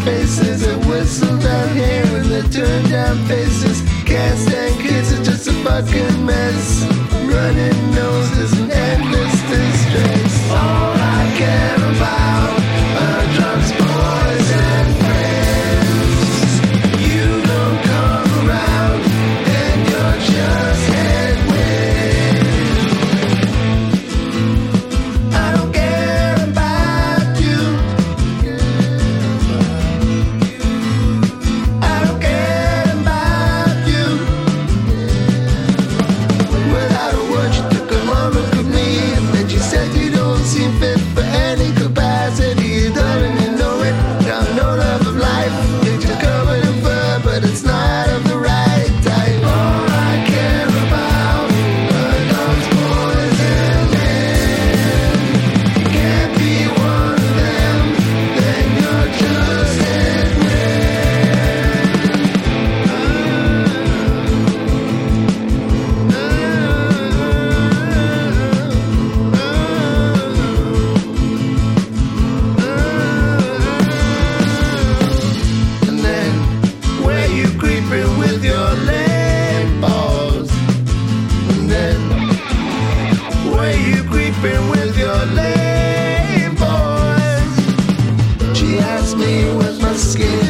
faces and whistle down here and the turn down faces. Can't stand kids, it's just a fucking mess. Running noses and endless distress. All I care about are drugs, boys, and friends. You don't come around and you're just headwind. I don't care about you. I don't care about you. Without a word, you took a long look at me, and then you said you don't seem fit for any capacity. You don't you know it. Got no love of life. You're covered in fur, but it's not of the right type. All I care about are dogs, boys, and men. You can't be one of them, then you're just And then, where you creeping with your lame balls? And then, where you creeping with your lame boys? She asked me, was my skin